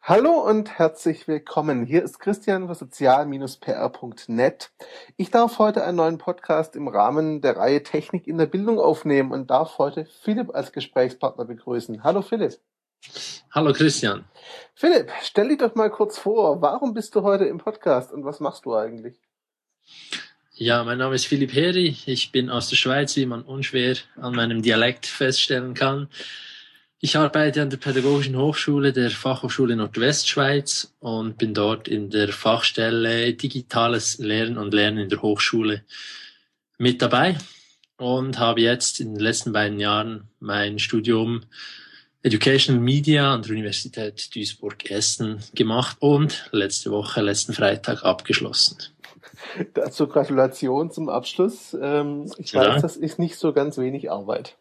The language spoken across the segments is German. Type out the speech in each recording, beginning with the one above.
Hallo und herzlich willkommen. Hier ist Christian von sozial-pr.net. Ich darf heute einen neuen Podcast im Rahmen der Reihe Technik in der Bildung aufnehmen und darf heute Philipp als Gesprächspartner begrüßen. Hallo Philipp. Hallo Christian. Philipp, stell dich doch mal kurz vor. Warum bist du heute im Podcast und was machst du eigentlich? Ja, mein Name ist Philipp Heri. Ich bin aus der Schweiz, wie man unschwer an meinem Dialekt feststellen kann. Ich arbeite an der Pädagogischen Hochschule der Fachhochschule Nordwestschweiz und bin dort in der Fachstelle Digitales Lernen und Lernen in der Hochschule mit dabei und habe jetzt in den letzten beiden Jahren mein Studium Educational Media an der Universität Duisburg-Essen gemacht und letzten Freitag abgeschlossen. Dazu Gratulation zum Abschluss. Ich weiß, das ist nicht so ganz wenig Arbeit.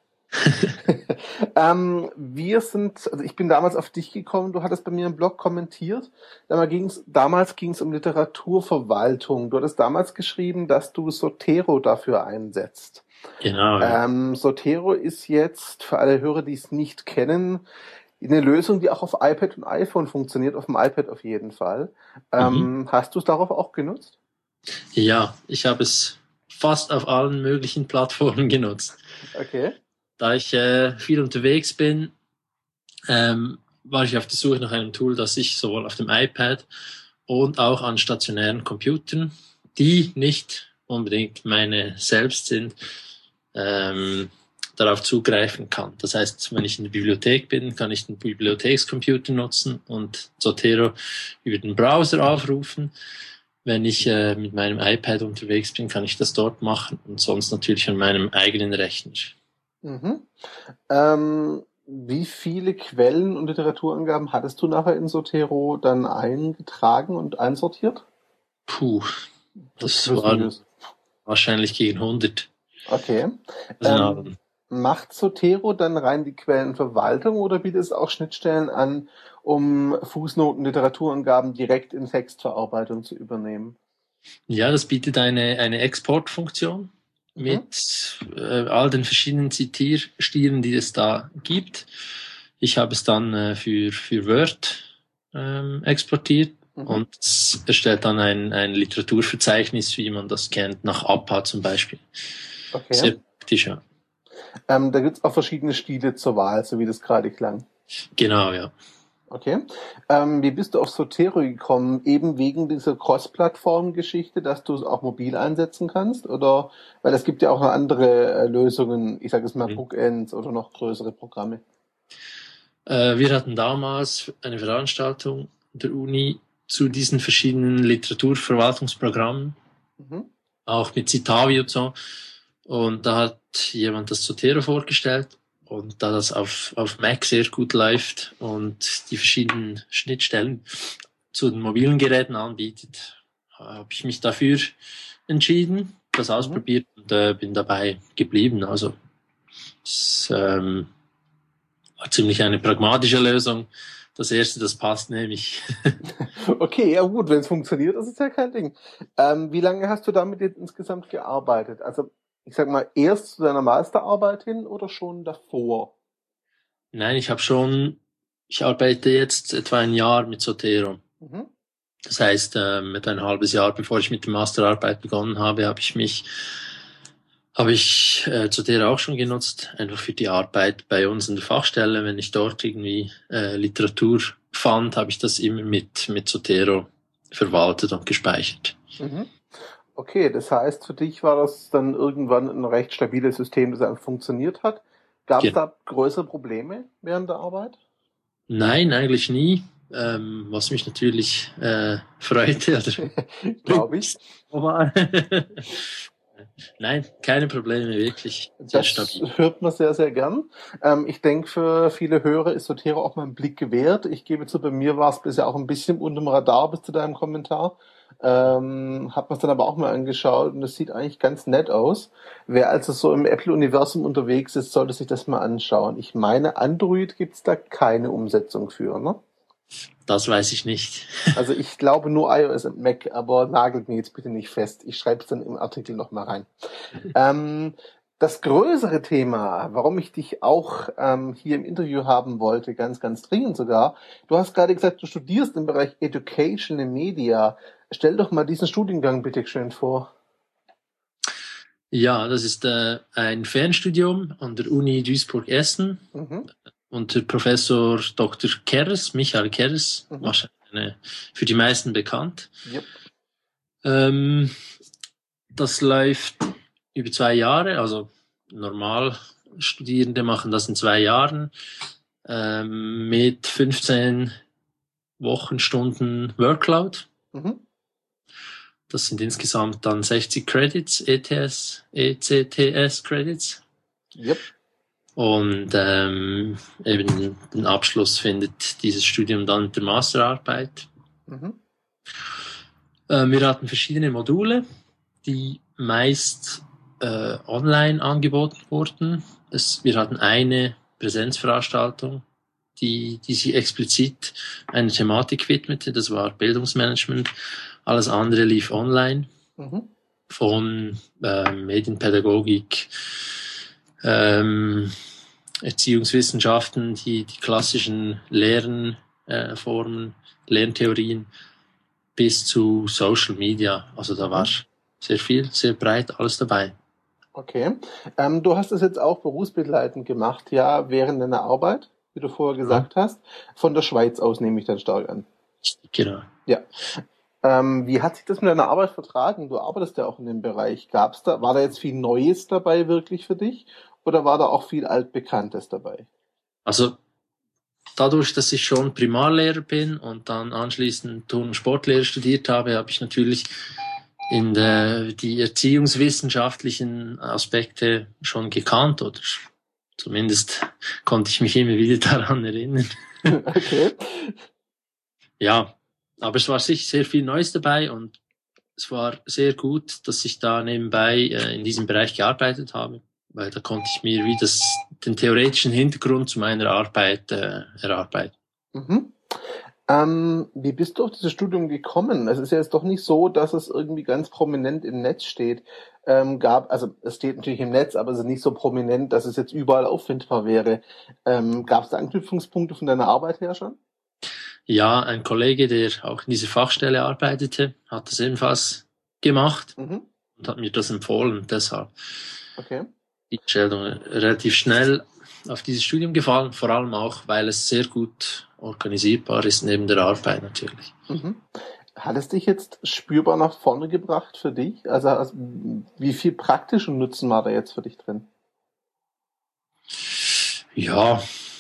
Ich bin damals auf dich gekommen, du hattest bei mir im Blog kommentiert. Damals ging es um Literaturverwaltung. Du hattest damals geschrieben, dass du Zotero dafür einsetzt. Genau. Ja. Zotero ist jetzt, für alle Hörer, die es nicht kennen, eine Lösung, die auch auf iPad und iPhone funktioniert, auf dem iPad auf jeden Fall. Hast du es darauf auch genutzt? Ja, ich habe es fast auf allen möglichen Plattformen genutzt. Okay. Da ich viel unterwegs bin, war ich auf der Suche nach einem Tool, das ich sowohl auf dem iPad und auch an stationären Computern, die nicht unbedingt meine selbst sind, darauf zugreifen kann. Das heißt, wenn ich in der Bibliothek bin, kann ich den Bibliothekscomputer nutzen und Zotero über den Browser aufrufen. Wenn ich mit meinem iPad unterwegs bin, kann ich das dort machen und sonst natürlich an meinem eigenen Rechner. Mhm. Wie viele Quellen und Literaturangaben hattest du nachher in Zotero dann eingetragen und einsortiert? Das waren wahrscheinlich gegen 100. Okay. Macht Zotero dann rein die Quellenverwaltung oder bietet es auch Schnittstellen an, um Fußnoten, Literaturangaben direkt in Textverarbeitung zu übernehmen? Ja, das bietet eine Exportfunktion mit all den verschiedenen Zitierstilen, die es da gibt. Ich habe es dann für Word exportiert und es erstellt dann ein Literaturverzeichnis, wie man das kennt, nach APA zum Beispiel. Okay. Sehr praktisch, ja. Da gibt es auch verschiedene Stile zur Wahl, so wie das gerade klang. Genau, ja. Okay. Wie bist du auf Zotero gekommen? Eben wegen dieser Cross-Plattform-Geschichte, dass du es auch mobil einsetzen kannst? Oder, weil es gibt ja auch noch andere Lösungen, ich sage es mal Bookends oder noch größere Programme. Wir hatten damals eine Veranstaltung der Uni zu diesen verschiedenen Literaturverwaltungsprogrammen, auch mit Citavi und so. Und da hat jemand das Zotero vorgestellt. Und da das auf Mac sehr gut läuft und die verschiedenen Schnittstellen zu den mobilen Geräten anbietet, habe ich mich dafür entschieden, das ausprobiert und bin dabei geblieben. Also es war ziemlich eine pragmatische Lösung. Das erste, das passt, nehme ich. Okay, ja gut, wenn es funktioniert, ist es ja kein Ding. Wie lange hast du damit jetzt insgesamt gearbeitet? Also ich sag mal, erst zu deiner Masterarbeit hin oder schon davor? Nein, ich arbeite jetzt etwa ein Jahr mit Zotero. Das heißt, etwa ein halbes Jahr, bevor ich mit der Masterarbeit begonnen habe, habe ich Zotero auch schon genutzt, einfach für die Arbeit bei uns in der Fachstelle. Wenn ich dort irgendwie Literatur fand, habe ich das immer mit Zotero verwaltet und gespeichert. Okay, das heißt, für dich war das dann irgendwann ein recht stabiles System, das einfach funktioniert hat. Gab es da größere Probleme während der Arbeit? Nein, eigentlich nie. Was mich natürlich freute. Glaube ich. Nein, keine Probleme, wirklich. Sehr stabil. Hört man sehr, sehr gern. Ich denke, für viele Hörer ist Zotero auch mal ein Blick wert. Ich gebe zu, bei mir war es bisher auch ein bisschen unter dem Radar bis zu deinem Kommentar. Hab mir es dann aber auch mal angeschaut und das sieht eigentlich ganz nett aus. Wer also so im Apple-Universum unterwegs ist, sollte sich das mal anschauen. Ich meine, Android gibt's da keine Umsetzung für, ne? Das weiß ich nicht. Also ich glaube nur iOS und Mac, aber nagelt mir jetzt bitte nicht fest. Ich schreibe es dann im Artikel nochmal rein. Das größere Thema, warum ich dich auch hier im Interview haben wollte, ganz, ganz dringend sogar, du hast gerade gesagt, du studierst im Bereich Education and Media. Stell doch mal diesen Studiengang bitte schön vor. Ja, das ist ein Fernstudium an der Uni Duisburg-Essen unter Professor Dr. Keres, Michael Keres, wahrscheinlich für die meisten bekannt. Yep. Das läuft über 2 Jahre, also normal Studierende machen das in 2 Jahren mit 15 Wochenstunden Workload. Das sind insgesamt dann 60 Credits, ECTS Credits. Yep. Und eben den Abschluss findet dieses Studium dann mit der Masterarbeit. Wir hatten verschiedene Module, die meist online angeboten wurden. Wir hatten eine Präsenzveranstaltung, die sich explizit einer Thematik widmete. Das war Bildungsmanagement. Alles andere lief online. Von Medienpädagogik, Erziehungswissenschaften, die klassischen Lernformen, Lerntheorien, bis zu Social Media. Also da war sehr viel, sehr breit alles dabei. Okay. Du hast es jetzt auch berufsbegleitend gemacht, ja, während deiner Arbeit, wie du vorher gesagt hast. Von der Schweiz aus nehme ich dann stark an. Genau. Ja. Wie hat sich das mit deiner Arbeit vertragen? Du arbeitest ja auch in dem Bereich. War da jetzt viel Neues dabei wirklich für dich? Oder war da auch viel Altbekanntes dabei? Also dadurch, dass ich schon Primarlehrer bin und dann anschließend Turn- und Sportlehrer studiert habe, habe ich natürlich in die erziehungswissenschaftlichen Aspekte schon gekannt, oder zumindest konnte ich mich immer wieder daran erinnern. Okay. Ja, aber es war sicher sehr viel Neues dabei und es war sehr gut, dass ich da nebenbei in diesem Bereich gearbeitet habe, weil da konnte ich mir den theoretischen Hintergrund zu meiner Arbeit erarbeiten. Wie bist du auf dieses Studium gekommen? Es ist ja jetzt doch nicht so, dass es irgendwie ganz prominent im Netz steht. Also es steht natürlich im Netz, aber es ist nicht so prominent, dass es jetzt überall auffindbar wäre. Gab es da Anknüpfungspunkte von deiner Arbeit her schon? Ja, ein Kollege, der auch in dieser Fachstelle arbeitete, hat das ebenfalls gemacht und hat mir das empfohlen. Deshalb die Entscheidung relativ schnell auf dieses Studium gefallen, vor allem auch, weil es sehr gut organisierbar ist neben der Arbeit natürlich. Hat es dich jetzt spürbar nach vorne gebracht für dich? Also wie viel praktischen Nutzen war da jetzt für dich drin? Ja,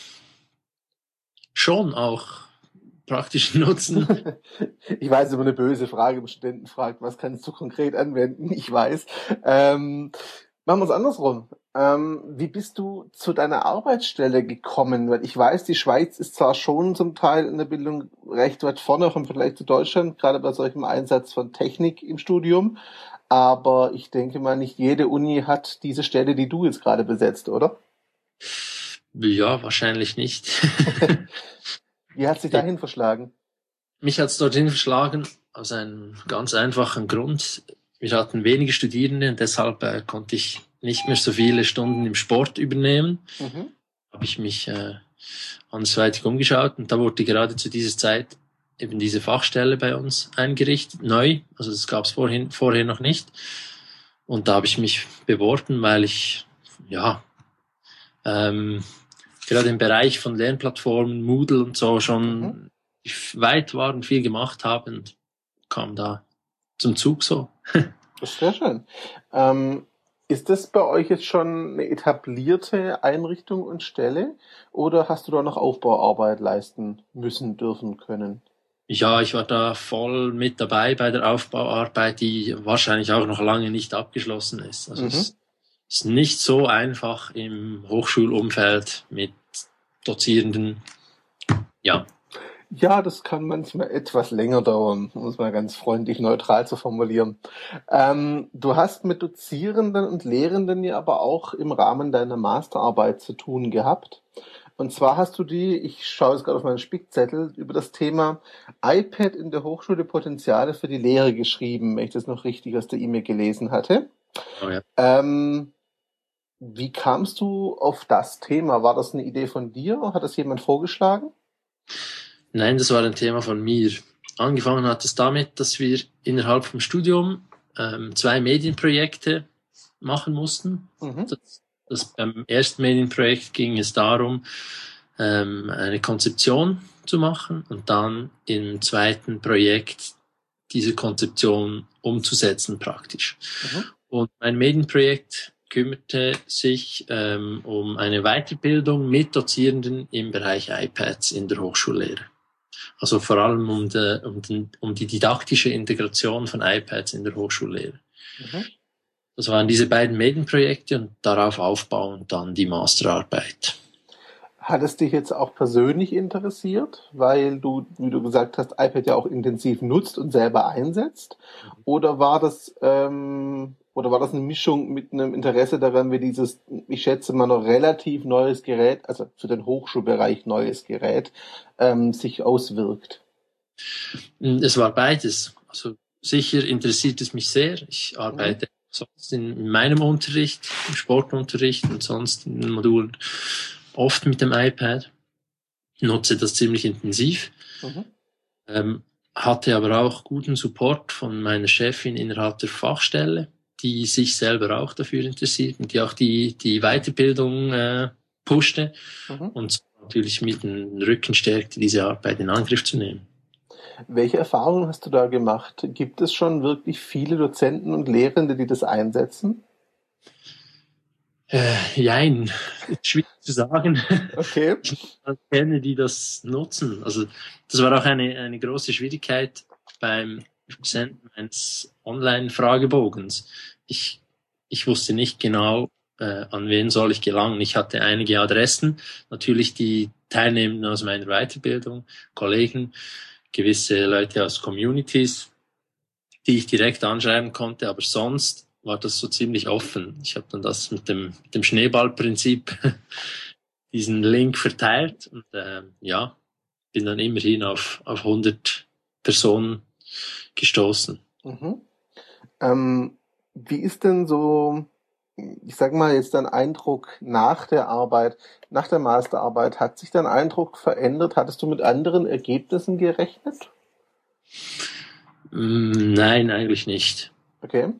schon auch praktischen Nutzen. Ich weiß, immer eine böse Frage, wenn Studenten fragt, was kannst du konkret anwenden? Ich weiß. Machen wir es andersrum. Wie bist du zu deiner Arbeitsstelle gekommen? Weil ich weiß, die Schweiz ist zwar schon zum Teil in der Bildung recht weit vorne, auch im Vergleich zu Deutschland, gerade bei solchem Einsatz von Technik im Studium. Aber ich denke mal, nicht jede Uni hat diese Stelle, die du jetzt gerade besetzt, oder? Ja, wahrscheinlich nicht. Wie hat sich dahin verschlagen? Mich hat es dorthin verschlagen aus einem ganz einfachen Grund. Wir hatten wenige Studierende und deshalb konnte ich nicht mehr so viele Stunden im Sport übernehmen. Habe ich mich andersweitig umgeschaut und da wurde gerade zu dieser Zeit eben diese Fachstelle bei uns eingerichtet, neu. Also das gab es vorher noch nicht. Und da habe ich mich beworben, weil ich gerade im Bereich von Lernplattformen, Moodle und so schon weit war und viel gemacht habe und kam da zum Zug so. Das ist sehr schön. Ist das bei euch jetzt schon eine etablierte Einrichtung und Stelle oder hast du da noch Aufbauarbeit leisten müssen, dürfen, können? Ja, ich war da voll mit dabei bei der Aufbauarbeit, die wahrscheinlich auch noch lange nicht abgeschlossen ist. Also es ist nicht so einfach im Hochschulumfeld mit Dozierenden. Ja. Ja, das kann manchmal etwas länger dauern, um es mal ganz freundlich neutral zu formulieren. Du hast mit Dozierenden und Lehrenden ja aber auch im Rahmen deiner Masterarbeit zu tun gehabt. Und zwar hast du ich schaue jetzt gerade auf meinen Spickzettel, über das Thema iPad in der Hochschule Potenziale für die Lehre geschrieben, wenn ich das noch richtig aus der E-Mail gelesen hatte. Oh ja. Wie kamst du auf das Thema? War das eine Idee von dir? Hat das jemand vorgeschlagen? Nein, das war ein Thema von mir. Angefangen hat es damit, dass wir innerhalb vom Studium 2 Medienprojekte machen mussten. Mhm. Beim ersten Medienprojekt ging es darum, eine Konzeption zu machen und dann im zweiten Projekt diese Konzeption umzusetzen praktisch. Mhm. Und mein Medienprojekt kümmerte sich um eine Weiterbildung mit Dozierenden im Bereich iPads in der Hochschullehre. Also vor allem um die didaktische Integration von iPads in der Hochschullehre. Mhm. Das waren diese beiden Medienprojekte und darauf aufbauend dann die Masterarbeit. Hat es dich jetzt auch persönlich interessiert, weil du, wie du gesagt hast, iPad ja auch intensiv nutzt und selber einsetzt? Oder war das eine Mischung mit einem Interesse daran, wie dieses, ich schätze mal, noch relativ neues Gerät, also für den Hochschulbereich neues Gerät, sich auswirkt? Es war beides. Also sicher interessiert es mich sehr. Ich arbeite sonst in meinem Unterricht, im Sportunterricht und sonst in den Modulen oft mit dem iPad. Nutze das ziemlich intensiv. Hatte aber auch guten Support von meiner Chefin innerhalb der Fachstelle, die sich selber auch dafür interessiert und die auch die Weiterbildung pushte und natürlich mit dem Rücken stärkte, diese Arbeit in Angriff zu nehmen. Welche Erfahrungen hast du da gemacht? Gibt es schon wirklich viele Dozenten und Lehrende, die das einsetzen? Jein, schwierig zu sagen. Okay. Ich kenne, die das nutzen. Also das war auch eine große Schwierigkeit beim Versenden eines Online-Fragebogens. Ich wusste nicht genau, an wen soll ich gelangen. Ich hatte einige Adressen, natürlich die Teilnehmenden aus meiner Weiterbildung, Kollegen, gewisse Leute aus Communities, die ich direkt anschreiben konnte, aber sonst war das so ziemlich offen. Ich habe dann das mit dem Schneeballprinzip diesen Link verteilt und bin dann immerhin auf 100 Personen gestoßen. Wie ist denn so, ich sag mal jetzt dein Eindruck nach der Arbeit, nach der Masterarbeit? Hat sich dein Eindruck verändert? Hattest du mit anderen Ergebnissen gerechnet? Nein, eigentlich nicht. Okay.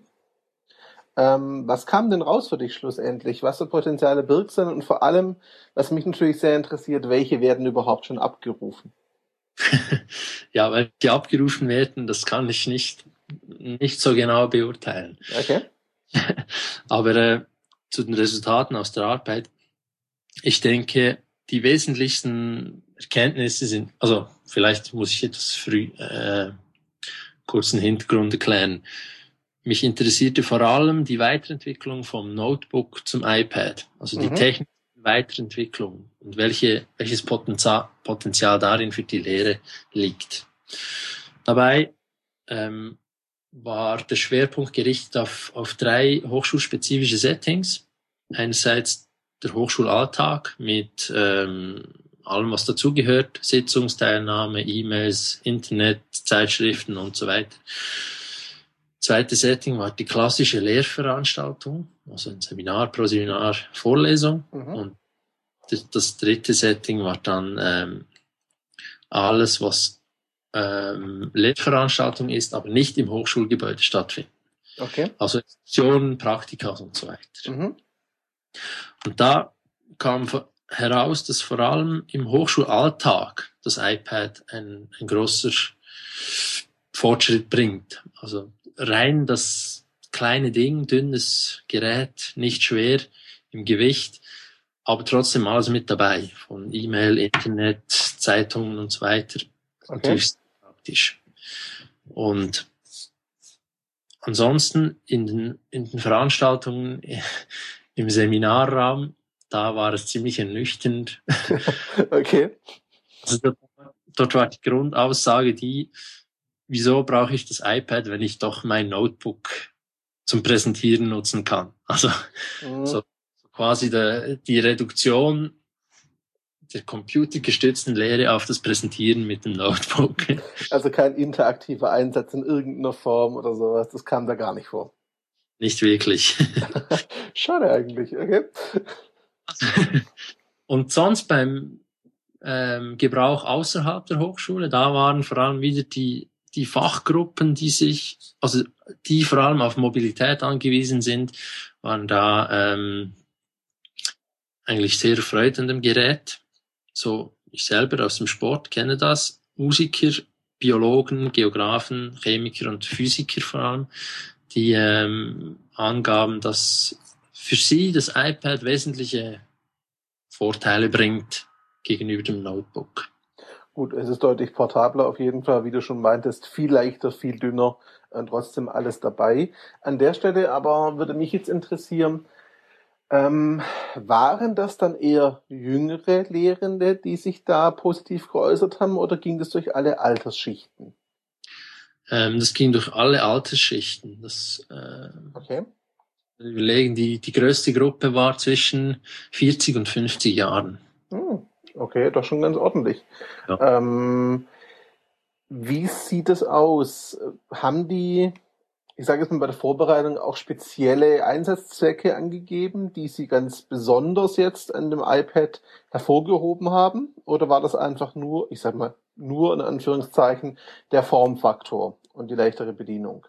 Was kam denn raus für dich schlussendlich? Was für Potenziale birgt denn? Und vor allem, was mich natürlich sehr interessiert, welche werden überhaupt schon abgerufen? Ja, weil die abgerufen werden, das kann ich nicht so genau beurteilen. Okay. Aber zu den Resultaten aus der Arbeit, ich denke, die wesentlichsten Erkenntnisse sind, also vielleicht muss ich etwas kurzen Hintergrund erklären. Mich interessierte vor allem die Weiterentwicklung vom Notebook zum iPad, also die technische Weiterentwicklung und welches Potenzial darin für die Lehre liegt. Dabei war der Schwerpunkt gerichtet auf 3 hochschulspezifische Settings. Einerseits der Hochschulalltag mit allem, was dazugehört, Sitzungsteilnahme, E-Mails, Internet, Zeitschriften und so weiter. Zweite Setting war die klassische Lehrveranstaltung, also ein Seminar pro Seminar, Vorlesung. Und das dritte Setting war dann alles, was Lehrveranstaltung ist, aber nicht im Hochschulgebäude stattfinden. Okay. Also Exkursionen, Praktika und so weiter. Und da kam heraus, dass vor allem im Hochschulalltag das iPad ein großer Fortschritt bringt. Also rein das kleine Ding, dünnes Gerät, nicht schwer im Gewicht, aber trotzdem alles mit dabei. Von E-Mail, Internet, Zeitungen und so weiter. Okay. Natürlich praktisch. Und ansonsten in den Veranstaltungen im Seminarraum, da war es ziemlich ernüchternd. Okay. Also dort war die Grundaussage die, wieso brauche ich das iPad, wenn ich doch mein Notebook zum Präsentieren nutzen kann? Also so quasi die Reduktion der computergestützten Lehre auf das Präsentieren mit dem Notebook. Also kein interaktiver Einsatz in irgendeiner Form oder sowas, das kam da gar nicht vor. Nicht wirklich. Schade eigentlich, okay. Und sonst beim Gebrauch außerhalb der Hochschule, da waren vor allem wieder die Fachgruppen, die vor allem auf Mobilität angewiesen sind, waren da eigentlich sehr erfreut an dem Gerät. So, ich selber aus dem Sport kenne das. Musiker, Biologen, Geografen, Chemiker und Physiker vor allem, die angaben, dass für sie das iPad wesentliche Vorteile bringt gegenüber dem Notebook. Gut, es ist deutlich portabler auf jeden Fall, wie du schon meintest, viel leichter, viel dünner, trotzdem alles dabei. An der Stelle aber würde mich jetzt interessieren, waren das dann eher jüngere Lehrende, die sich da positiv geäußert haben, oder ging das durch alle Altersschichten? Das ging durch alle Altersschichten. Okay. Überlegen, die größte Gruppe war zwischen 40 und 50 Jahren. Okay, doch schon ganz ordentlich. Ja. Wie sieht es aus? Haben die, ich sage jetzt mal bei der Vorbereitung, auch spezielle Einsatzzwecke angegeben, die sie ganz besonders jetzt an dem iPad hervorgehoben haben? Oder war das einfach nur, ich sage mal, nur in Anführungszeichen, der Formfaktor und die leichtere Bedienung?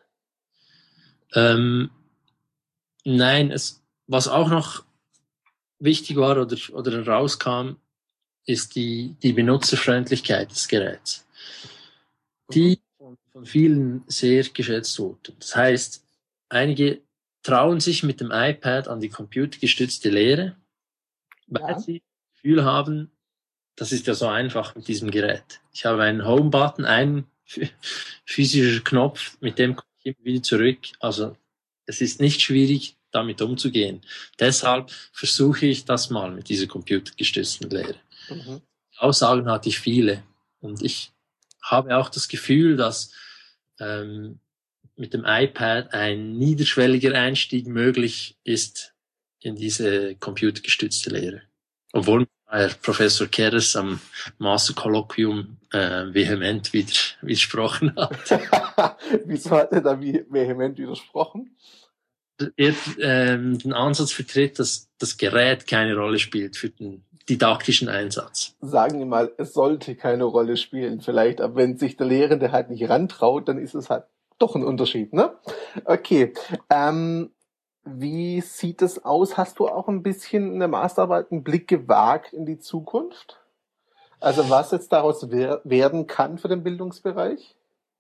Nein, was auch noch wichtig war oder herauskam, ist die Benutzerfreundlichkeit des Geräts, die von vielen sehr geschätzt wurde. Das heißt, einige trauen sich mit dem iPad an die computergestützte Lehre, weil sie das Gefühl haben, das ist ja so einfach mit diesem Gerät. Ich habe einen Home-Button, einen physischen Knopf, mit dem komme ich immer wieder zurück. Also es ist nicht schwierig, damit umzugehen. Deshalb versuche ich das mal mit dieser computergestützten Lehre. Aussagen hatte ich viele. Und ich habe auch das Gefühl, dass mit dem iPad ein niederschwelliger Einstieg möglich ist in diese computergestützte Lehre. Obwohl Herr Professor Keres am Masterkolloquium vehement widersprochen hat. Wieso hat er da vehement widersprochen? Er den Ansatz vertritt, dass das Gerät keine Rolle spielt für den didaktischen Einsatz. Sagen wir mal, es sollte keine Rolle spielen vielleicht, aber wenn sich der Lehrende halt nicht rantraut, dann ist es halt doch ein Unterschied, ne? Okay, wie sieht es aus? Hast du auch ein bisschen in der Masterarbeit einen Blick gewagt in die Zukunft? Also was jetzt daraus werden kann für den Bildungsbereich?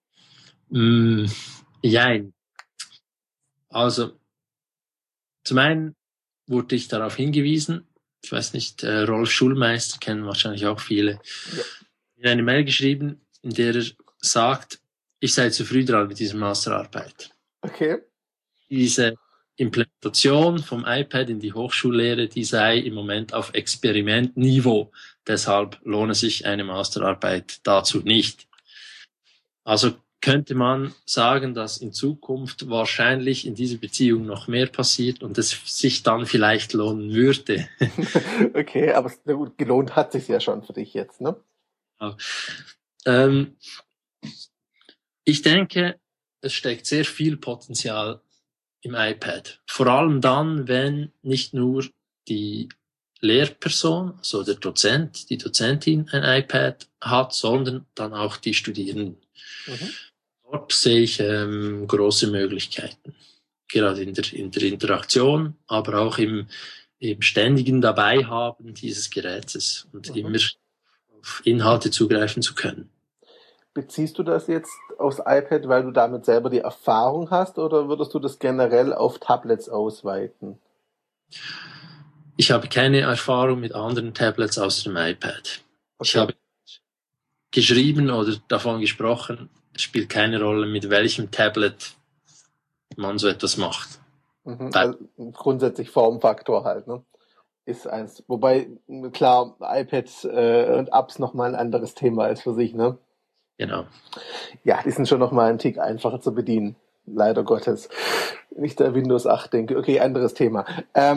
Jein. Also, zum einen wurde ich darauf hingewiesen, ich weiß nicht, Rolf Schulmeister kennen wahrscheinlich auch viele, in eine Mail geschrieben, in der er sagt, ich sei zu früh dran mit dieser Masterarbeit. Okay. Diese Implementation vom iPad in die Hochschullehre, die sei im Moment auf Experimentniveau. Deshalb lohne sich eine Masterarbeit dazu nicht. Also könnte man sagen, dass in Zukunft wahrscheinlich in dieser Beziehung noch mehr passiert und es sich dann vielleicht lohnen würde. Okay, aber gut, gelohnt hat sich ja schon für dich jetzt, ne? Ja. Ich denke, es steckt sehr viel Potenzial im iPad. Vor allem dann, wenn nicht nur die Lehrperson, also der Dozent, die Dozentin ein iPad hat, sondern dann auch die Studierenden. Dort sehe ich große Möglichkeiten. Gerade in der Interaktion, aber auch im ständigen Dabeihaben dieses Gerätes und immer auf Inhalte zugreifen zu können. Beziehst du das jetzt aufs iPad, weil du damit selber die Erfahrung hast, oder würdest du das generell auf Tablets ausweiten? Ich habe keine Erfahrung mit anderen Tablets außer dem iPad. Okay. Ich habe geschrieben oder davon gesprochen, es spielt keine Rolle, mit welchem Tablet man so etwas macht. Also grundsätzlich Formfaktor halt, ne? Ist eins. Wobei, klar, iPads und Apps nochmal ein anderes Thema ist für sich, ne? Genau. Ja, die sind schon nochmal einen Tick einfacher zu bedienen. leider Gottes. Nicht der Windows 8 denke. Okay, anderes Thema.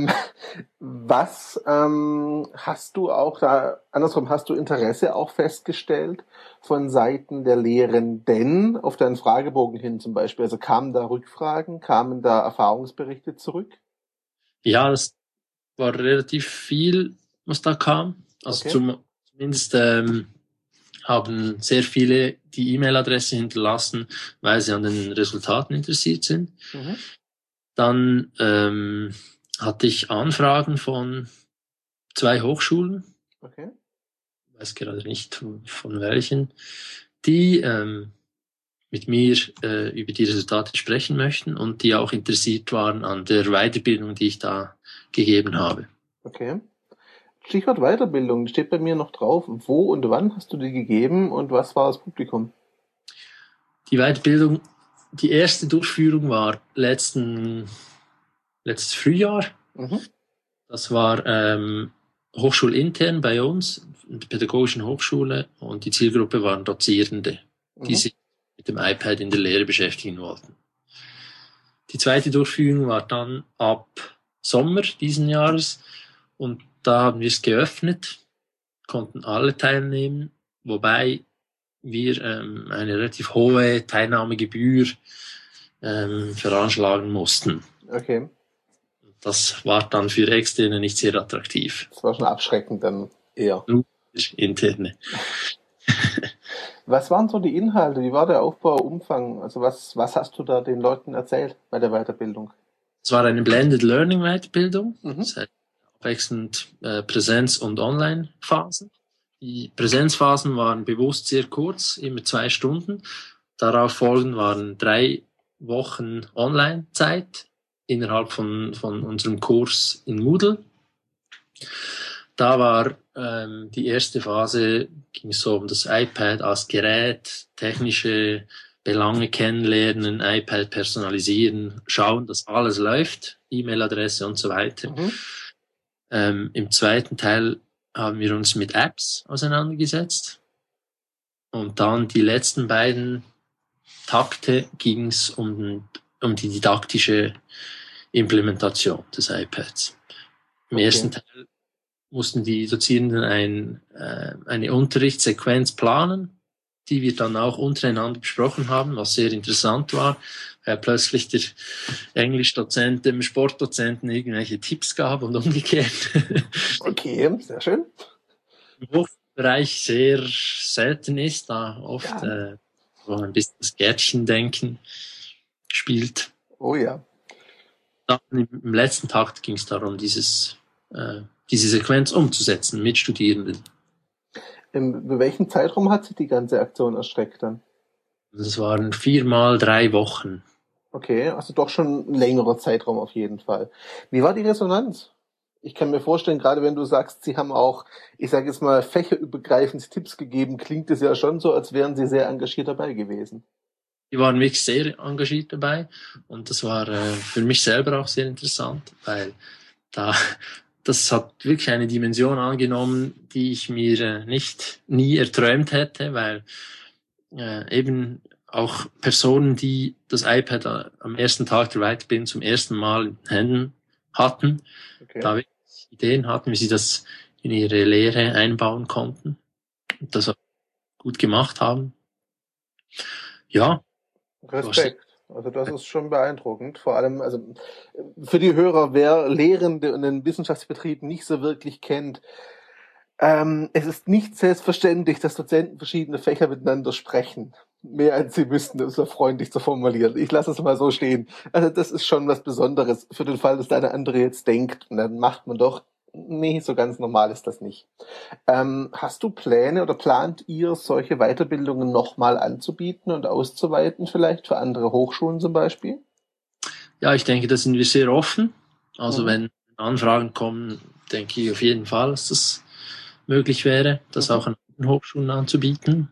Was hast du auch da, andersrum, hast du Interesse auch festgestellt von Seiten der Lehrenden auf deinen Fragebogen hin zum Beispiel? Also kamen da Rückfragen, kamen da Erfahrungsberichte zurück? Ja, das war relativ viel, was da kam. Also Okay. zumindest haben sehr viele die E-Mail-Adresse hinterlassen, weil sie an den Resultaten interessiert sind. Mhm. Dann hatte ich Anfragen von 2 Hochschulen, Okay. weiß gerade nicht von welchen, die mit mir über die Resultate sprechen möchten und die auch interessiert waren an der Weiterbildung, die ich da gegeben habe. Okay. Stichwort Weiterbildung, steht bei mir noch drauf. Wo und wann hast du die gegeben und was war das Publikum? Die Weiterbildung, die erste Durchführung war letztes Frühjahr. Mhm. Das war hochschulintern bei uns, in der Pädagogischen Hochschule, und die Zielgruppe waren Dozierende, die sich mit dem iPad in der Lehre beschäftigen wollten. Die zweite Durchführung war dann ab Sommer diesen Jahres und da haben wir es geöffnet, konnten alle teilnehmen, wobei wir eine relativ hohe Teilnahmegebühr veranschlagen mussten. Okay. Das war dann für Externe nicht sehr attraktiv. Das war schon abschreckend dann eher. Nur für Interne. Was waren so die Inhalte? Wie war der Aufbau, Umfang? Also was hast du da den Leuten erzählt bei der Weiterbildung? Es war eine Blended Learning Weiterbildung. Mhm. Das heißt abwechselnd Präsenz- und Online-Phasen. Die Präsenzphasen waren bewusst sehr kurz, immer 2 Stunden. Darauf folgend waren 3 Wochen Online-Zeit innerhalb von unserem Kurs in Moodle. Da war die erste Phase, ging es so um das iPad als Gerät, technische Belange kennenlernen, iPad personalisieren, schauen, dass alles läuft, E-Mail-Adresse und so weiter. Mhm. Im zweiten Teil haben wir uns mit Apps auseinandergesetzt. Und dann die letzten beiden Takte ging es um die didaktische Implementation des iPads. Im ersten Teil mussten die Dozierenden eine Unterrichtssequenz planen, die wir dann auch untereinander besprochen haben, was sehr interessant war, weil plötzlich der Englischdozent dem Sportdozenten irgendwelche Tipps gab und umgekehrt. Okay, sehr schön. Im Hochbereich sehr selten ist, da oft so ein bisschen das Gärtchendenken spielt. Oh ja. Dann im letzten Takt ging es darum, diese Sequenz umzusetzen mit Studierenden. In welchem Zeitraum hat sich die ganze Aktion erstreckt dann? Das waren 4 mal 3 Wochen. Okay, also doch schon ein längerer Zeitraum auf jeden Fall. Wie war die Resonanz? Ich kann mir vorstellen, gerade wenn du sagst, sie haben auch, ich sage jetzt mal, fächerübergreifend Tipps gegeben, klingt es ja schon so, als wären sie sehr engagiert dabei gewesen. Die waren wirklich sehr engagiert dabei und das war für mich selber auch sehr interessant, weil das hat wirklich eine Dimension angenommen, die ich mir nie erträumt hätte, weil eben auch Personen, die das iPad am ersten Tag der Weiterbildung zum ersten Mal in Händen hatten, da wirklich Ideen hatten, wie sie das in ihre Lehre einbauen konnten und das auch gut gemacht haben. Ja. Respekt. Also das ist schon beeindruckend. Vor allem, also für die Hörer, wer Lehrende und den Wissenschaftsbetrieb nicht so wirklich kennt, es ist nicht selbstverständlich, dass Dozenten verschiedene Fächer miteinander sprechen. Mehr als sie müssten, das ist ja freundlich zu formulieren. Ich lasse es mal so stehen. Also das ist schon was Besonderes für den Fall, dass der eine andere jetzt denkt. Und dann macht man doch, nee, so ganz normal ist das nicht. Hast du Pläne oder plant ihr, solche Weiterbildungen nochmal anzubieten und auszuweiten, vielleicht für andere Hochschulen zum Beispiel? Ja, ich denke, da sind wir sehr offen. Also wenn Anfragen kommen, denke ich auf jeden Fall, dass das möglich wäre, das auch an Hochschulen anzubieten.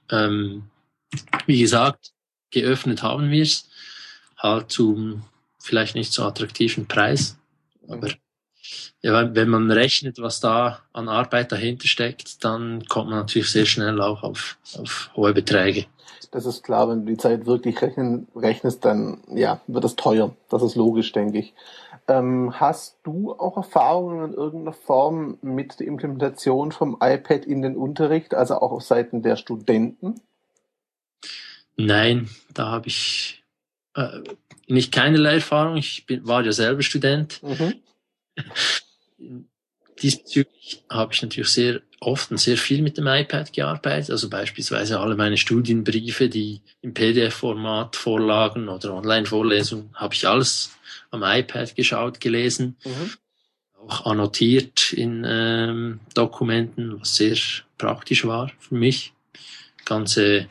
Wie gesagt, geöffnet haben wir es, halt zum vielleicht nicht so attraktiven Preis, aber Ja, wenn man rechnet, was da an Arbeit dahinter steckt, dann kommt man natürlich sehr schnell auch auf hohe Beträge. Das ist klar, wenn du die Zeit wirklich rechnest, dann ja, wird es teuer. Das ist logisch, denke ich. Hast du auch Erfahrungen in irgendeiner Form mit der Implementation vom iPad in den Unterricht, also auch auf Seiten der Studenten? Nein, da habe ich nicht keinerlei Erfahrung. War ja selber Student. Diesbezüglich habe ich natürlich sehr oft und sehr viel mit dem iPad gearbeitet. Also beispielsweise alle meine Studienbriefe, die im PDF-Format vorlagen oder Online-Vorlesungen, habe ich alles am iPad geschaut, gelesen. Auch annotiert in Dokumenten, was sehr praktisch war für mich. Ganze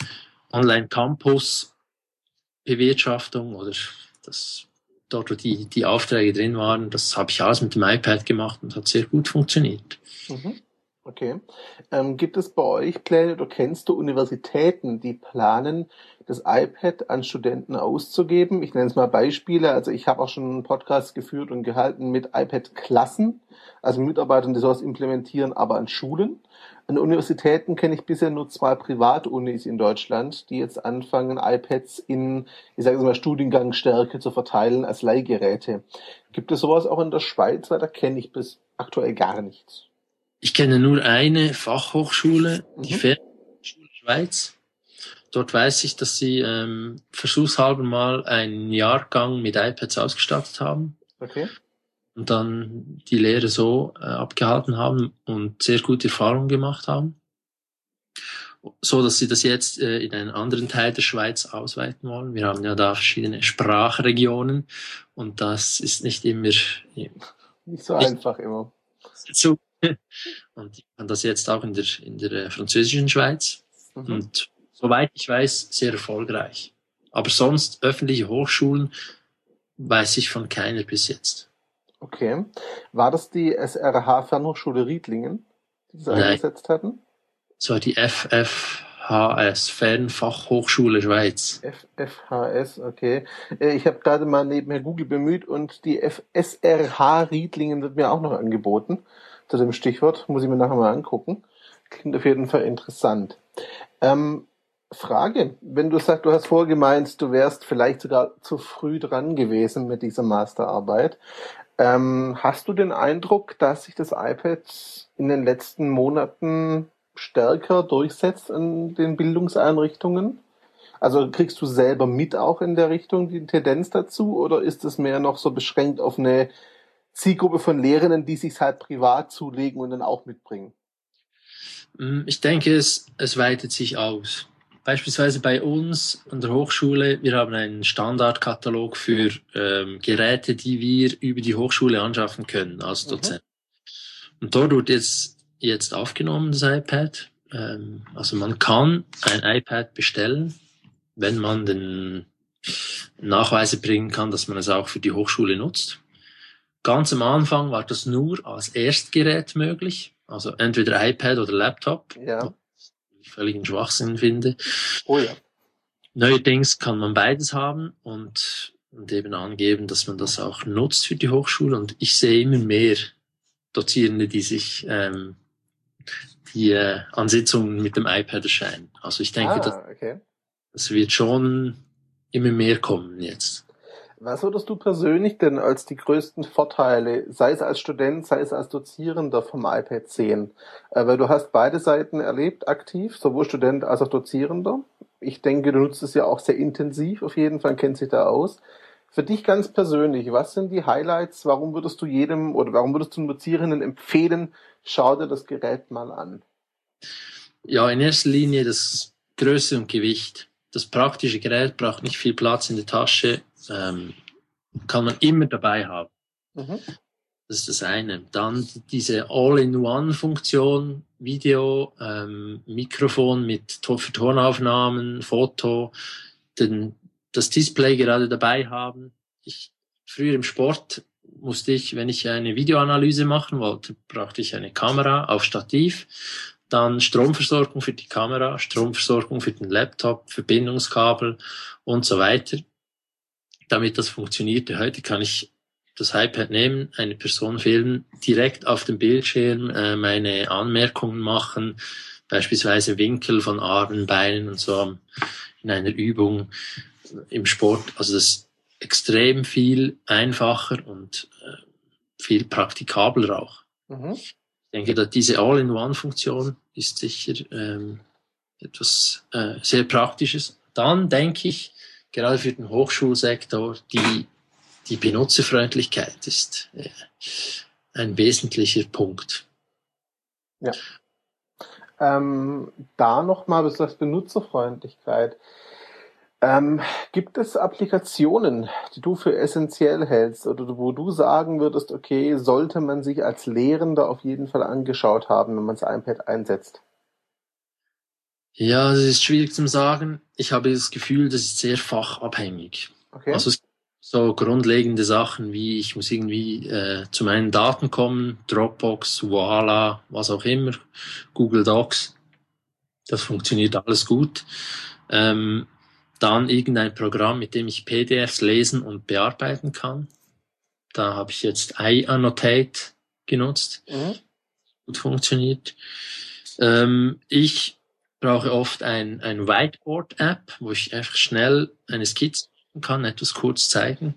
Online-Campus-Bewirtschaftung oder das dort, wo die Aufträge drin waren, das habe ich alles mit dem iPad gemacht und hat sehr gut funktioniert. Okay. Gibt es bei euch Pläne oder kennst du Universitäten, die planen, das iPad an Studenten auszugeben? Ich nenne es mal Beispiele. Also ich habe auch schon einen Podcast geführt und gehalten mit iPad-Klassen, also Mitarbeitern, die sowas implementieren, aber an Schulen. An Universitäten kenne ich bisher nur 2 Privatunis in Deutschland, die jetzt anfangen, iPads in, ich sage mal, Studiengangsstärke zu verteilen als Leihgeräte. Gibt es sowas auch in der Schweiz? Weil da kenne ich bis aktuell gar nichts. Ich kenne nur eine Fachhochschule, die Fernhochschule Schweiz. Dort weiß ich, dass sie versuchshalber mal einen Jahrgang mit iPads ausgestattet haben. Okay. Und dann die Lehre so abgehalten haben und sehr gute Erfahrungen gemacht haben. So, dass sie das jetzt in einen anderen Teil der Schweiz ausweiten wollen. Wir haben ja da verschiedene Sprachregionen und das ist nicht immer nicht so einfach immer. So. Und ich kann das jetzt auch in der französischen Schweiz. Und soweit ich weiß, sehr erfolgreich. Aber sonst öffentliche Hochschulen weiß ich von keiner bis jetzt. Okay. War das die SRH Fernhochschule Riedlingen, die das eingesetzt hatten? Das war die FFHS, Fernfachhochschule Schweiz. FFHS, okay. Ich habe gerade mal nebenher Google bemüht und die SRH Riedlingen wird mir auch noch angeboten. Zu dem Stichwort muss ich mir nachher mal angucken. Klingt auf jeden Fall interessant. Frage, wenn du sagst, du hast vorher gemeint, du wärst vielleicht sogar zu früh dran gewesen mit dieser Masterarbeit. Hast du den Eindruck, dass sich das iPad in den letzten Monaten stärker durchsetzt in den Bildungseinrichtungen? Also kriegst du selber mit auch in der Richtung die Tendenz dazu oder ist es mehr noch so beschränkt auf eine Zielgruppe von Lehrenden, die sich halt privat zulegen und dann auch mitbringen? Ich denke, es weitet sich aus. Beispielsweise bei uns an der Hochschule, wir haben einen Standardkatalog für Geräte, die wir über die Hochschule anschaffen können als Dozent. Und dort wird jetzt aufgenommen, das iPad. Also man kann ein iPad bestellen, wenn man den Nachweise bringen kann, dass man es auch für die Hochschule nutzt. Ganz am Anfang war das nur als Erstgerät möglich, also entweder iPad oder Laptop. Ja. Ich völligen Schwachsinn finde. Oh ja. Neuerdings kann man beides haben und eben angeben, dass man das auch nutzt für die Hochschule. Und ich sehe immer mehr Dozierende, die sich an Sitzungen mit dem iPad erscheinen. Also ich denke, das wird schon immer mehr kommen jetzt. Was würdest du persönlich denn als die größten Vorteile, sei es als Student, sei es als Dozierender vom iPad sehen? Weil du hast beide Seiten erlebt, aktiv, sowohl Student als auch Dozierender. Ich denke, du nutzt es ja auch sehr intensiv, auf jeden Fall kennst dich da aus. Für dich ganz persönlich, was sind die Highlights? Warum würdest du einem Dozierenden empfehlen, schau dir das Gerät mal an? Ja, in erster Linie das Größe und Gewicht. Das praktische Gerät braucht nicht viel Platz in der Tasche. Kann man immer dabei haben. Das ist das eine. Dann diese All-in-One-Funktion, Video, Mikrofon für Tonaufnahmen, Foto, das Display gerade dabei haben. Früher im Sport musste ich, wenn ich eine Videoanalyse machen wollte, brauchte ich eine Kamera auf Stativ, dann Stromversorgung für die Kamera, Stromversorgung für den Laptop, Verbindungskabel und so weiter. Damit das funktionierte. Heute kann ich das iPad nehmen, eine Person filmen, direkt auf dem Bildschirm meine Anmerkungen machen, beispielsweise Winkel von Armen, Beinen und so in einer Übung im Sport. Also das ist extrem viel einfacher und viel praktikabler auch. Mhm. Ich denke, dass diese All-in-One-Funktion ist sicher etwas sehr Praktisches. Dann denke ich, gerade für den Hochschulsektor, die Benutzerfreundlichkeit ist ein wesentlicher Punkt. Ja. Da nochmal, du sagst Benutzerfreundlichkeit. Gibt es Applikationen, die du für essentiell hältst oder wo du sagen würdest, okay, sollte man sich als Lehrender auf jeden Fall angeschaut haben, wenn man das iPad einsetzt? Ja, das ist schwierig zu sagen. Ich habe das Gefühl, das ist sehr fachabhängig. Okay. Also so grundlegende Sachen wie, ich muss irgendwie zu meinen Daten kommen, Dropbox, Voila, was auch immer, Google Docs, das funktioniert alles gut. Dann irgendein Programm, mit dem ich PDFs lesen und bearbeiten kann. Da habe ich jetzt iAnnotate genutzt. Mhm. Gut funktioniert. Ich brauche oft ein Whiteboard-App, wo ich einfach schnell eine Skizze machen kann, etwas kurz zeigen.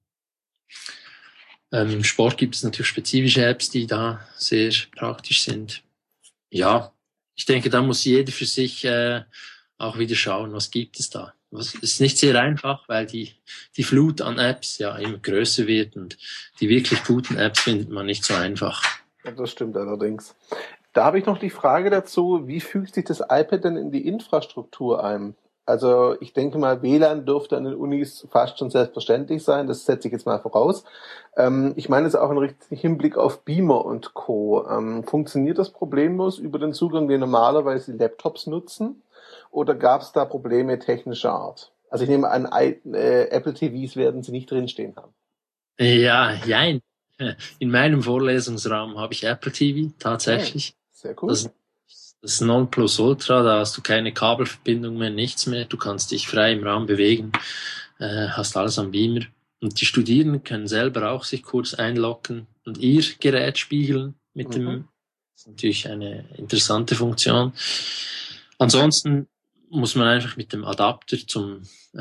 Im Sport gibt es natürlich spezifische Apps, die da sehr praktisch sind. Ja, ich denke, da muss jeder für sich auch wieder schauen, was gibt es da. Es ist nicht sehr einfach, weil die Flut an Apps ja immer größer wird und die wirklich guten Apps findet man nicht so einfach. Ja, das stimmt allerdings. Da habe ich noch die Frage dazu, wie fügt sich das iPad denn in die Infrastruktur ein? Also ich denke mal, WLAN dürfte an den Unis fast schon selbstverständlich sein, das setze ich jetzt mal voraus. Ich meine jetzt auch im Hinblick auf Beamer und Co. Funktioniert das problemlos über den Zugang, den normalerweise die Laptops nutzen? Oder gab es da Probleme technischer Art? Also ich nehme an, Apple TVs werden sie nicht drinstehen haben. Ja, jein. In meinem Vorlesungsraum habe ich Apple TV, tatsächlich. Sehr cool. Das ist Nonplusultra, da hast du keine Kabelverbindung mehr, nichts mehr. Du kannst dich frei im Raum bewegen, hast alles am Beamer. Und die Studierenden können selber auch sich kurz einloggen und ihr Gerät spiegeln mit dem. Das ist natürlich eine interessante Funktion. Ansonsten muss man einfach mit dem Adapter zum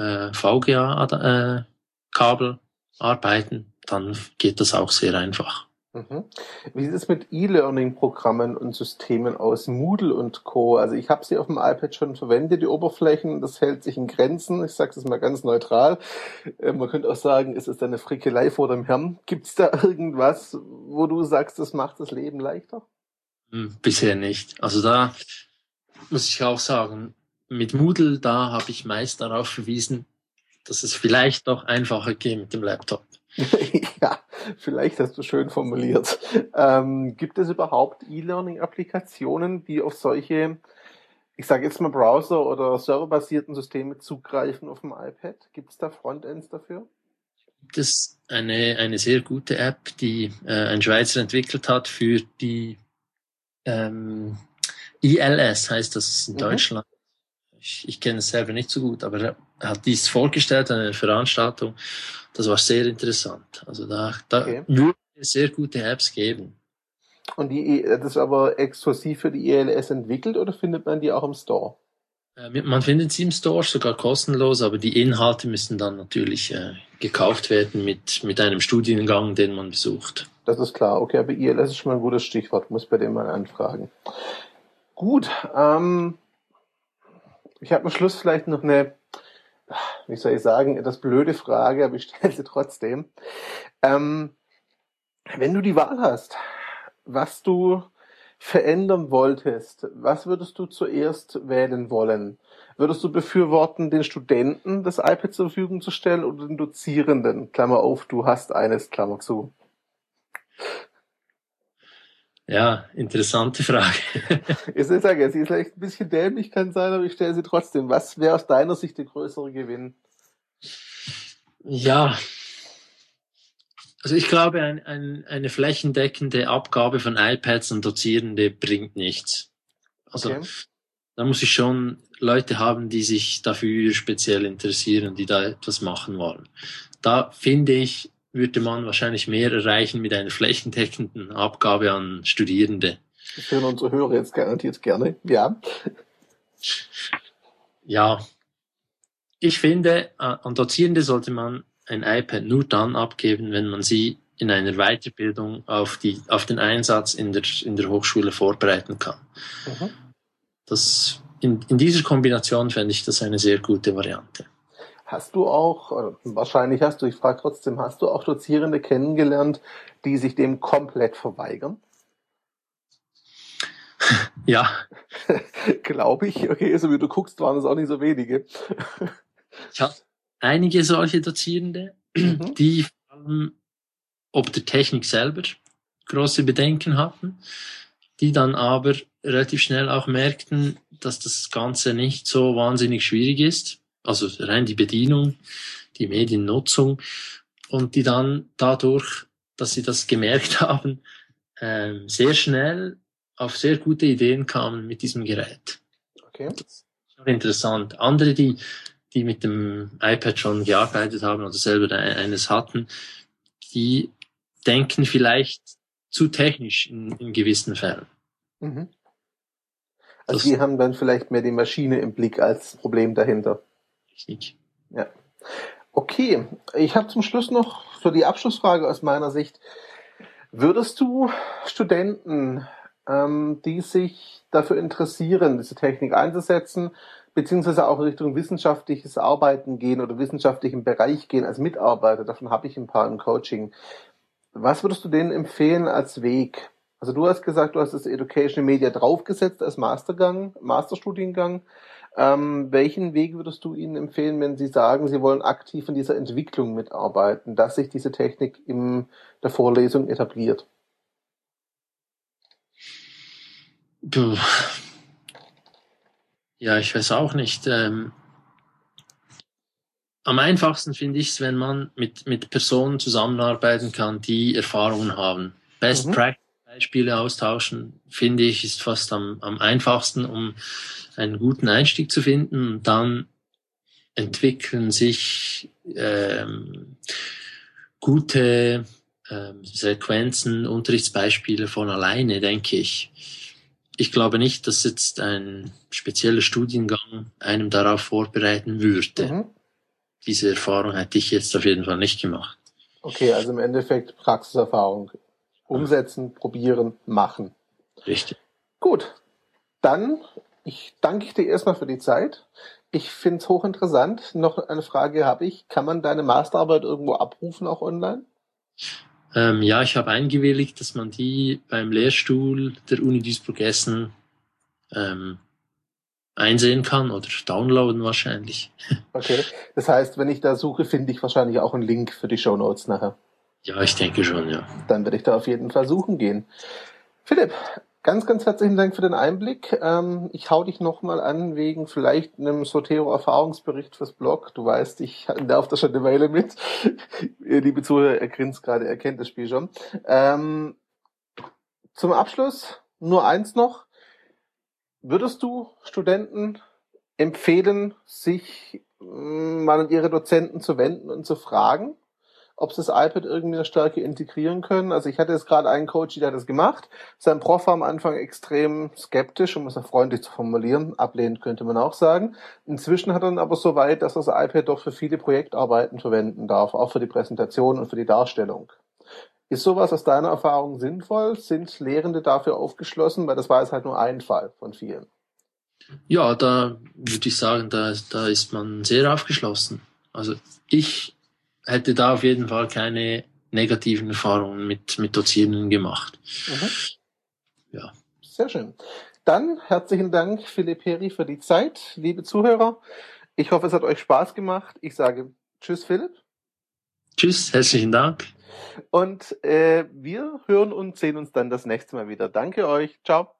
VGA-Kabel arbeiten. Dann geht das auch sehr einfach. Wie sieht es mit E-Learning-Programmen und Systemen aus, Moodle und Co.? Also ich habe sie auf dem iPad schon verwendet, die Oberflächen, das hält sich in Grenzen, ich sage das mal ganz neutral. Man könnte auch sagen, es ist eine Frickelei vor dem Herrn. Gibt es da irgendwas, wo du sagst, das macht das Leben leichter? Bisher nicht. Also da muss ich auch sagen, mit Moodle, da habe ich meist darauf verwiesen, dass es vielleicht doch einfacher geht mit dem Laptop. Ja, vielleicht hast du schön formuliert. Gibt es überhaupt E-Learning-Applikationen, die auf solche, ich sage jetzt mal Browser- oder serverbasierten Systeme zugreifen auf dem iPad? Gibt es da Frontends dafür? Gibt es eine sehr gute App, die ein Schweizer entwickelt hat für die ILS, heißt das in Deutschland. Ich kenne es selber nicht so gut, aber er hat dies vorgestellt an einer Veranstaltung. Das war sehr interessant. Also da würde es sehr gute Apps geben. Und das ist aber exklusiv für die ILS entwickelt oder findet man die auch im Store? Man findet sie im Store, sogar kostenlos, aber die Inhalte müssen dann natürlich gekauft werden mit einem Studiengang, den man besucht. Das ist klar. Okay, aber ILS ist schon mal ein gutes Stichwort. Muss bei dem mal anfragen. Gut, ich habe am Schluss vielleicht noch eine, wie soll ich sagen, etwas blöde Frage, aber ich stelle sie trotzdem. Wenn du die Wahl hast, was du verändern wolltest, was würdest du zuerst wählen wollen? Würdest du befürworten, den Studenten das iPad zur Verfügung zu stellen oder den Dozierenden? Klammer auf, du hast eines, Klammer zu. Ja, interessante Frage. Ich sage, sie ist vielleicht ein bisschen dämlich, kann sein, aber ich stelle sie trotzdem. Was wäre aus deiner Sicht der größere Gewinn? Ja, also ich glaube, eine flächendeckende Abgabe von iPads an Dozierende bringt nichts. Also da muss ich schon Leute haben, die sich dafür speziell interessieren, die da etwas machen wollen. Da finde ich, würde man wahrscheinlich mehr erreichen mit einer flächendeckenden Abgabe an Studierende. Das hören unsere Hörer jetzt garantiert gerne, ja. Ja, ich finde, an Dozierende sollte man ein iPad nur dann abgeben, wenn man sie in einer Weiterbildung auf den Einsatz in der Hochschule vorbereiten kann. Mhm. Das, in dieser Kombination fände ich das eine sehr gute Variante. Hast du auch, oder wahrscheinlich hast du, ich frage trotzdem, hast du auch Dozierende kennengelernt, die sich dem komplett verweigern? Ja. Glaube ich. Okay, so wie du guckst, waren es auch nicht so wenige. Ich habe einige solche Dozierende, die vor allem ob der Technik selber große Bedenken hatten, die dann aber relativ schnell auch merkten, dass das Ganze nicht so wahnsinnig schwierig ist. Also rein die Bedienung, die Mediennutzung, und die dann dadurch, dass sie das gemerkt haben, sehr schnell auf sehr gute Ideen kamen mit diesem Gerät. Okay. Das ist auch interessant. Andere, die mit dem iPad schon gearbeitet haben oder selber eines hatten, die denken vielleicht zu technisch in gewissen Fällen. Mhm. Also die haben dann vielleicht mehr die Maschine im Blick als das Problem dahinter. Richtig. Ja. Okay, ich habe zum Schluss noch so die Abschlussfrage aus meiner Sicht. Würdest du Studenten, die sich dafür interessieren, diese Technik einzusetzen, beziehungsweise auch in Richtung wissenschaftliches Arbeiten gehen oder wissenschaftlichen Bereich gehen als Mitarbeiter, davon habe ich ein paar im Coaching, was würdest du denen empfehlen als Weg? Also du hast gesagt, du hast das Education Media draufgesetzt als Masterstudiengang. Welchen Weg würdest du ihnen empfehlen, wenn sie sagen, sie wollen aktiv in dieser Entwicklung mitarbeiten, dass sich diese Technik in der Vorlesung etabliert? Ja, ich weiß auch nicht. Am einfachsten finde ich es, wenn man mit Personen zusammenarbeiten kann, die Erfahrungen haben. Best Practice Beispiele austauschen, finde ich, ist fast am einfachsten, um einen guten Einstieg zu finden. Und dann entwickeln sich gute Sequenzen, Unterrichtsbeispiele von alleine, denke ich. Ich glaube nicht, dass jetzt ein spezieller Studiengang einem darauf vorbereiten würde. Mhm. Diese Erfahrung hätte ich jetzt auf jeden Fall nicht gemacht. Okay, also im Endeffekt Praxiserfahrung. Umsetzen, probieren, machen. Richtig. Gut, dann ich danke dir erstmal für die Zeit. Ich finde es hochinteressant. Noch eine Frage habe ich. Kann man deine Masterarbeit irgendwo abrufen, auch online? Ja, ich habe eingewilligt, dass man die beim Lehrstuhl der Uni Duisburg-Essen einsehen kann oder downloaden wahrscheinlich. Okay, das heißt, wenn ich da suche, finde ich wahrscheinlich auch einen Link für die Shownotes nachher. Ja, ich denke schon, ja. Dann werde ich da auf jeden Fall suchen gehen. Philipp, ganz, ganz herzlichen Dank für den Einblick. Ich hau dich nochmal an wegen vielleicht einem Zotero-Erfahrungsbericht fürs Blog. Du weißt, ich darf da schon eine Weile mit. Liebe Zuhörer, er grinst gerade, er kennt das Spiel schon. Zum Abschluss nur eins noch. Würdest du Studenten empfehlen, sich mal an ihre Dozenten zu wenden und zu fragen, ob sie das iPad irgendwie stärker integrieren können? Also ich hatte jetzt gerade einen Coach, der hat das gemacht. Sein Prof war am Anfang extrem skeptisch, um es freundlich zu formulieren. Ablehnend könnte man auch sagen. Inzwischen hat er dann aber so weit, dass er das iPad doch für viele Projektarbeiten verwenden darf, auch für die Präsentation und für die Darstellung. Ist sowas aus deiner Erfahrung sinnvoll? Sind Lehrende dafür aufgeschlossen? Weil das war jetzt halt nur ein Fall von vielen. Ja, da würde ich sagen, da ist man sehr aufgeschlossen. Also ich hätte da auf jeden Fall keine negativen Erfahrungen mit Dozierenden gemacht. Mhm. Ja. Sehr schön. Dann herzlichen Dank, Philipp Heri, für die Zeit. Liebe Zuhörer, ich hoffe, es hat euch Spaß gemacht. Ich sage Tschüss, Philipp. Tschüss, herzlichen Dank. Und wir hören und sehen uns dann das nächste Mal wieder. Danke euch. Ciao.